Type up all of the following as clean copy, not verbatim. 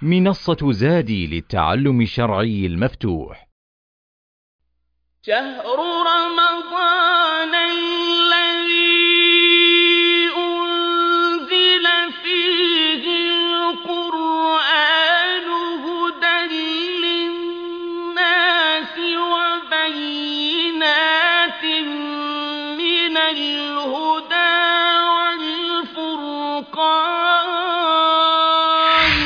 منصة زادي للتعلم الشرعي المفتوح. شهر رمضان الذي أنزل فيه القرآن هدى للناس وبينات من الهدى والفرقان.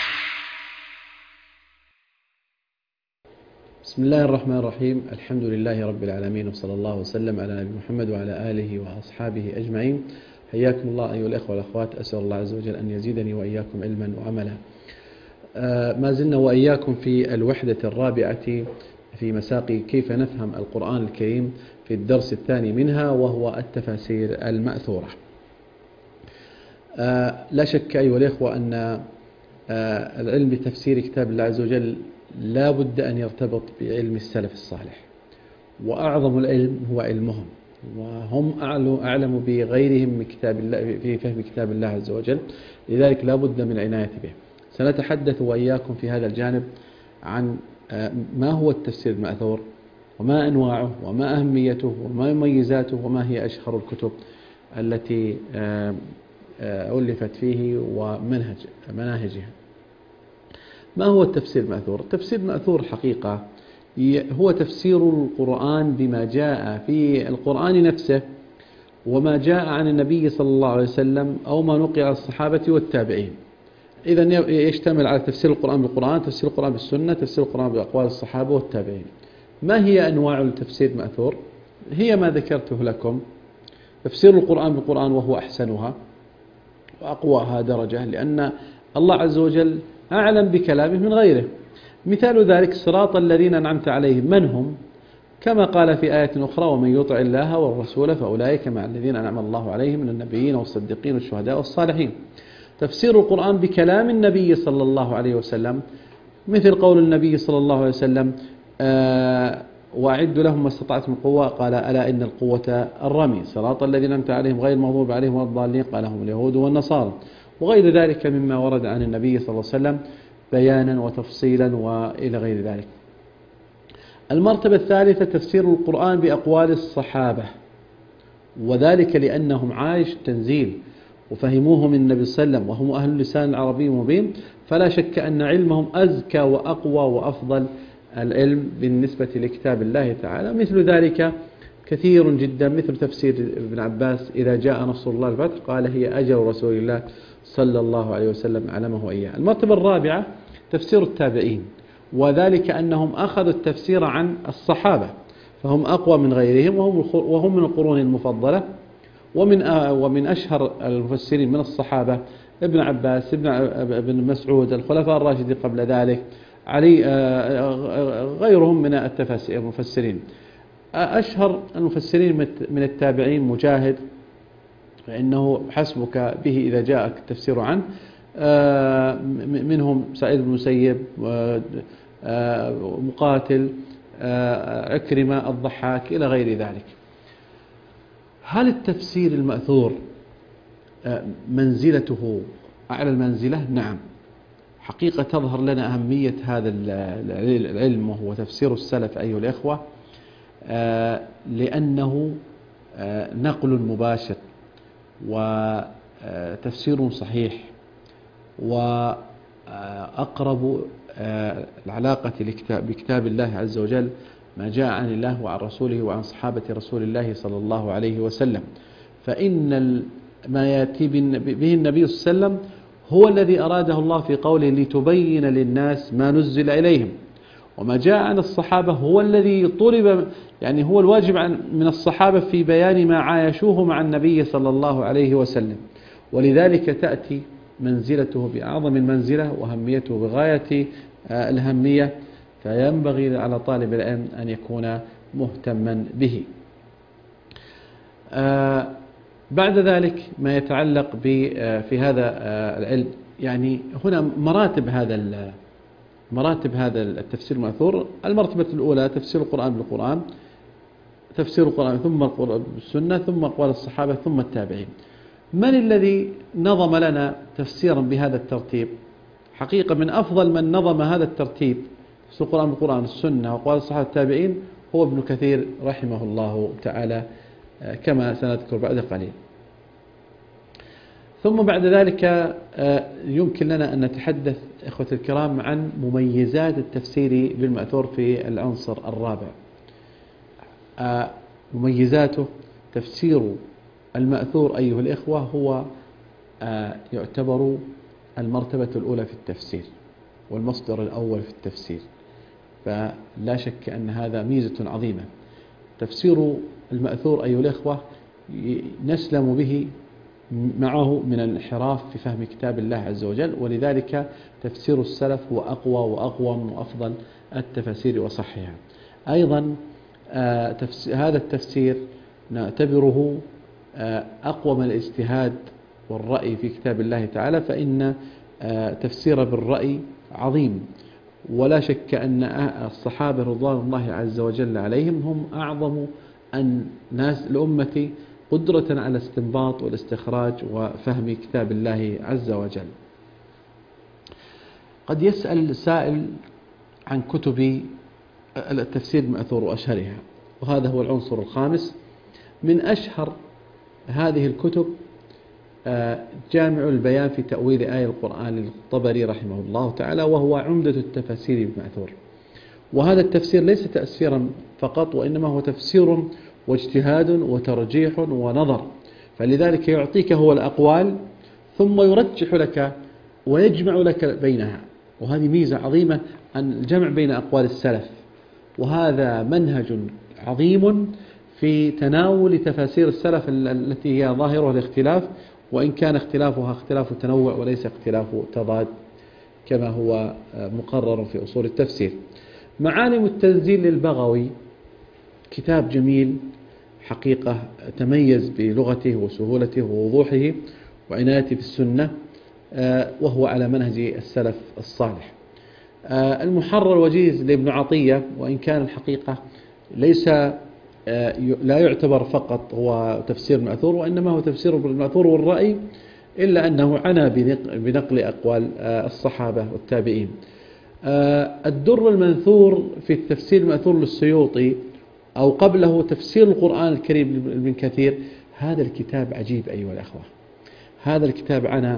بسم الله الرحمن الرحيم. الحمد لله رب العالمين، وصلى الله وسلم على نبي محمد وعلى آله وأصحابه أجمعين. حياكم الله أيها الأخوة والأخوات، أسأل الله عز وجل أن يزيدني وإياكم علما وعملا. ما زلنا وإياكم في الوحدة الرابعة في مساق كيف نفهم القرآن الكريم في الدرس الثاني منها، وهو التفاسير المأثورة. لا شك أيها الأخوة أن العلم بتفسير كتاب الله عز وجل لا بد أن يرتبط بعلم السلف الصالح، وأعظم العلم هو علمهم، وهم أعلم بغيرهم من كتاب الله في فهم كتاب الله عز وجل، لذلك لا بد من العناية به. سنتحدث وإياكم في هذا الجانب عن ما هو التفسير المأثور، وما أنواعه، وما أهميته، وما مميزاته، وما هي أشهر الكتب التي ألفت فيه ومناهجها. ما هو التفسير المأثور؟ التفسير المأثور حقيقة هو تفسير القرآن بما جاء في القرآن نفسه، وما جاء عن النبي صلى الله عليه وسلم، أو ما نقل عن الصحابة والتابعين. إذن يشتمل على تفسير القرآن بالقرآن، تفسير القرآن بالسنة، تفسير القرآن بأقوال الصحابة والتابعين. ما هي أنواع التفسير المأثور؟ هي ما ذكرته لكم: تفسير القرآن بالقرآن وهو أحسنها وأقواها درجة، لأن الله عز وجل أعلم بكلامه من غيره. مثال ذلك: صراط الذين أنعمت عليهم، من هم؟ كما قال في آية أخرى: ومن يطع الله والرسول فأولئك مع الذين أنعم الله عليهم من النبيين والصديقين والشهداء والصالحين. تفسير القرآن بكلام النبي صلى الله عليه وسلم، مثل قول النبي صلى الله عليه وسلم: وأعدوا لهم ما استطعتم من قوة، قال: ألا إن القوة الرمي. صراط الذين أنعمت عليهم غير المغضوب عليهم ولا الضالين، قال: هم اليهود والنصارى. وغير ذلك مما ورد عن النبي صلى الله عليه وسلم بيانا وتفصيلا وإلى غير ذلك. المرتبة الثالثة: تفسير القرآن بأقوال الصحابة، وذلك لأنهم عايش تنزيل وفهموه من النبي صلى الله عليه وسلم، وهم أهل اللسان العربي المبين، فلا شك أن علمهم أزكى وأقوى وأفضل العلم بالنسبة لكتاب الله تعالى. مثل ذلك كثير جدا، مثل تفسير ابن عباس: إذا جاء نصر الله الفتح، قال: هي أجل رسول الله صلى الله عليه وسلم علمه إياه. المرتبة الرابعة: تفسير التابعين، وذلك أنهم أخذوا التفسير عن الصحابة، فهم أقوى من غيرهم، وهم من القرون المفضلة. ومن أشهر المفسرين من الصحابة ابن عباس، ابن مسعود، الخلفاء الراشدين قبل ذلك، علي، غيرهم من المفسرين. أشهر المفسرين من التابعين مجاهد، فإنه حسبك به إذا جاءك التفسير عنه. منهم سعيد بن المسيب، مقاتل، عكرمة، الضحاك، إلى غير ذلك. هل التفسير المأثور منزلته أعلى المنزلة؟ نعم، حقيقة تظهر لنا أهمية هذا العلم، وهو تفسير السلف أيها الإخوة، لأنه نقل مباشر وتفسير صحيح، وأقرب العلاقة بكتاب الله عز وجل ما جاء عن الله وعن رسوله وعن صحابة رسول الله صلى الله عليه وسلم. فإن ما يأتي به النبي صلى الله عليه وسلم هو الذي أراده الله في قوله: لتبين للناس ما نزل إليهم. وما جاء عن الصحابة هو الذي طلب، يعني هو الواجب من الصحابة في بيان ما عايشوه مع النبي صلى الله عليه وسلم، ولذلك تأتي منزلته بأعظم المنزلة، وأهميته بغاية الأهمية، فينبغي على طالب العلم أن يكون مهتما به. بعد ذلك ما يتعلق في هذا العلم، يعني هنا مراتب هذا التفسير المأثور. المرتبة الأولى: تفسير القرآن بالقرآن، تفسير القرآن ثم القرآن بالسنة، ثم أقوال الصحابة، ثم التابعين. من الذي نظم لنا تفسيرا بهذا الترتيب؟ حقيقة من أفضل من نظم هذا الترتيب في القرآن بالقرآن السنة وقال الصحابة التابعين هو ابن كثير رحمه الله تعالى، كما سنذكر بعد قليل. ثم بعد ذلك يمكن لنا أن نتحدث إخوة الكرام عن مميزات التفسير بالمأثور في العنصر الرابع. مميزاته: تفسير المأثور أيها الإخوة هو يعتبر المرتبة الأولى في التفسير والمصدر الأول في التفسير، فلا شك أن هذا ميزة عظيمة. تفسير المأثور أيها الإخوة نسلم به معه من الانحراف في فهم كتاب الله عز وجل، ولذلك تفسير السلف هو أقوى وأقوم وأفضل التفاسير وصحها. أيضا هذا التفسير نعتبره أقوى من الاجتهاد والرأي في كتاب الله تعالى، فإن تفسير بالرأي عظيم، ولا شك أن الصحابة رضوان الله عز وجل عليهم هم أعظم الناس الأمة قدرة على الاستنباط والاستخراج وفهم كتاب الله عز وجل. قد يسأل سائل عن كتب التفسير المأثور وأشهرها، وهذا هو العنصر الخامس. من أشهر هذه الكتب جامع البيان في تأويل آية القرآن للطبري رحمه الله تعالى، وهو عمدة التفاسير بالمأثور. وهذا التفسير ليس تأثيرا فقط، وإنما هو تفسير واجتهاد وترجيح ونظر، فلذلك يعطيك هو الأقوال ثم يرجح لك ويجمع لك بينها، وهذه ميزة عظيمة أن الجمع بين أقوال السلف، وهذا منهج عظيم في تناول تفاسير السلف التي هي ظاهرها الاختلاف، وإن كان اختلافها اختلاف تنوع وليس اختلاف تضاد كما هو مقرر في أصول التفسير. معالم التنزيل للبغوي كتاب جميل حقيقة، تميز بلغته وسهولته ووضوحه وعنايته بالسنة، وهو على منهج السلف الصالح. المحرر الوجيز لابن عطية، وإن كان الحقيقة ليس لا يعتبر فقط هو تفسير المأثور، وإنما هو تفسير بالمأثور والرأي، إلا أنه عنى بنقل أقوال الصحابة والتابعين. الدر المنثور في التفسير المأثور للسيوطي، أو قبله تفسير القرآن الكريم لابن كثير. هذا الكتاب عجيب أيها الأخوة، هذا الكتاب عنى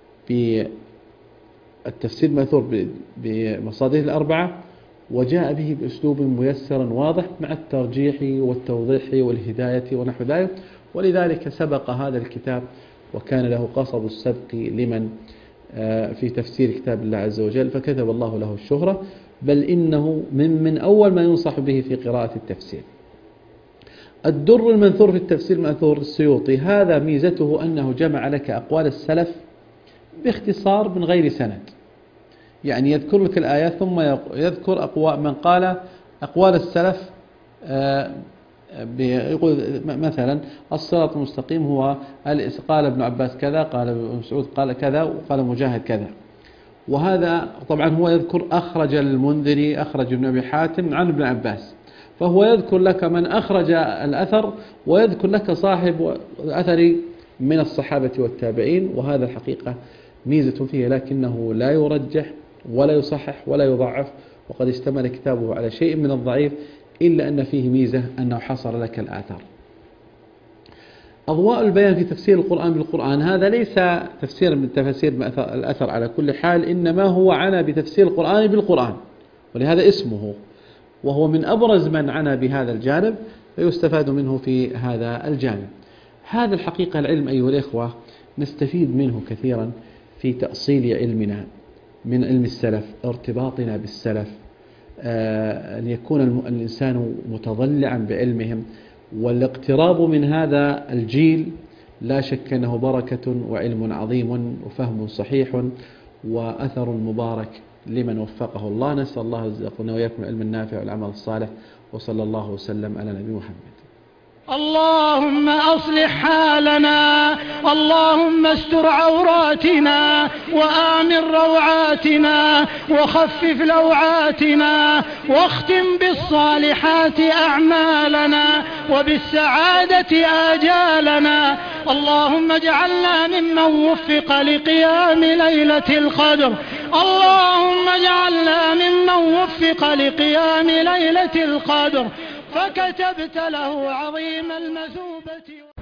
بالتفسير المأثور بمصادره الأربعة، وجاء به بأسلوب ميسر واضح مع الترجيح والتوضيح والهداية ونحو ذلك، ولذلك سبق هذا الكتاب وكان له قصب السبق لمن في تفسير كتاب الله عز وجل، فكتب الله له الشهرة، بل إنه من أول ما ينصح به في قراءة التفسير. الدر المنثور في التفسير المأثور السيوطي، هذا ميزته أنه جمع لك أقوال السلف باختصار من غير سند، يعني يذكر لك الآيات ثم يذكر أقوال من قال أقوال السلف، يقول مثلا الصراط المستقيم هو قال ابن عباس كذا، قال ابن مسعود قال كذا، وقال مجاهد كذا. وهذا طبعا هو يذكر أخرج المنذري، أخرج ابن أبي حاتم عن ابن عباس، فهو يذكر لك من أخرج الأثر ويذكر لك صاحب الأثر من الصحابة والتابعين، وهذا الحقيقة ميزة فيه، لكنه لا يرجح ولا يصحح ولا يضعف، وقد اشتمل كتابه على شيء من الضعيف، إلا أن فيه ميزة أنه حصر لك الآثار. أضواء البيان في تفسير القرآن بالقرآن، هذا ليس تفسير من تفسير الأثر على كل حال، إنما هو عنى بتفسير القرآن بالقرآن، ولهذا اسمه، وهو من أبرز من عنى بهذا الجانب، فيستفاد منه في هذا الجانب. هذا الحقيقة العلم أيها الإخوة نستفيد منه كثيرا في تأصيل علمنا من علم السلف، ارتباطنا بالسلف، أن يكون الإنسان متضلعا بعلمهم، والاقتراب من هذا الجيل لا شك أنه بركة وعلم عظيم وفهم صحيح وأثر مبارك لمن وفقه الله. نسأل الله يرزقنا وإياكم العلم النافع والعمل الصالح، وصلى الله وسلم على نبي محمد. اللهم أصلح حالنا، اللهم استر عوراتنا وآمن روعاتنا وخفف لوعاتنا، واختم بالصالحات أعمالنا وبالسعادة آجالنا. اللهم اجعلنا ممن وفق لقيام ليلة القدر، اللهم اجعلنا ممن وفق لقيام ليلة القدر فكتبت له عظيم المثوبة